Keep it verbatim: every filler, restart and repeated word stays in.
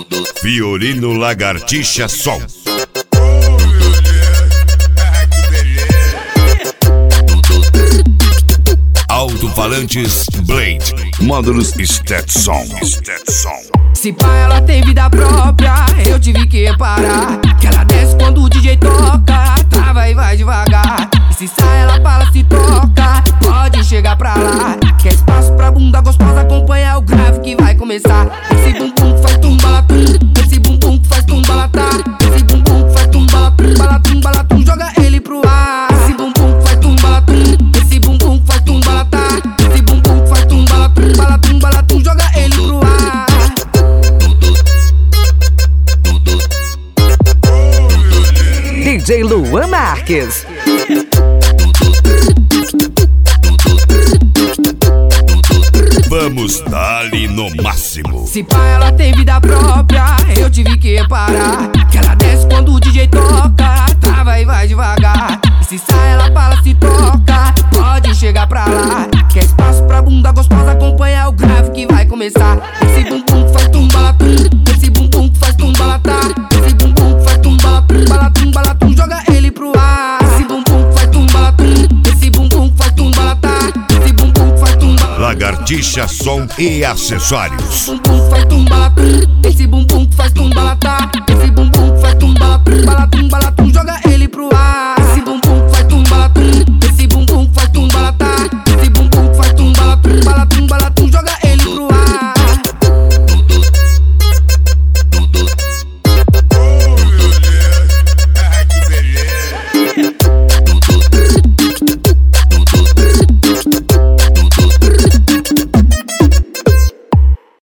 Fiorino Lagartixa Som. Alto-falantes Blade, módulos Stetson. Stetson. Se pá, ela tem vida própria, eu tive que reparar que ela desce quando o D J toca, trava e vai devagar. E se sai, ela fala, se toca, pode chegar pra lá. Quer espaço pra bunda gostosa, acompanha o grave que vai começar. Esse bumbum que faz tumbalatum, esse bumbum que faz tumbalatá, esse bumbum que faz tumbalatum, balatum, balatum, joga ele pro ar. Esse bumbum que faz tumbalatum, esse bumbum que faz tumbalatá, esse bumbum que faz tumbalatum, balatum, balatum, joga ele pro ar. D J Luan Marques. Vamos dar-lhe no máximo. Se pá, ela tem vida própria, eu tive que reparar que ela desce quando o D J toca, trava e vai devagar. E se sai, ela fala, se toca, pode chegar pra lá. Quer espaço pra bunda gostosa, acompanha o grave que vai começar. Esse bumbum que faz tumbalatum, esse bumbum que faz tumbalatá, esse bumbum que faz tumbalatum, balatum, balatum, joga ele pro ar. Esse bumbum que faz tumbalatum, esse bumbum que faz tumbalatá, esse bumbum que faz tumbalatum. Lagartixa Som e acessórios. Esse bumbum que faz tumbalatum, esse bumbum que faz tumbalatá, esse bumbum que faz tumbalatum, balatum, balatum, joga ele pro ar.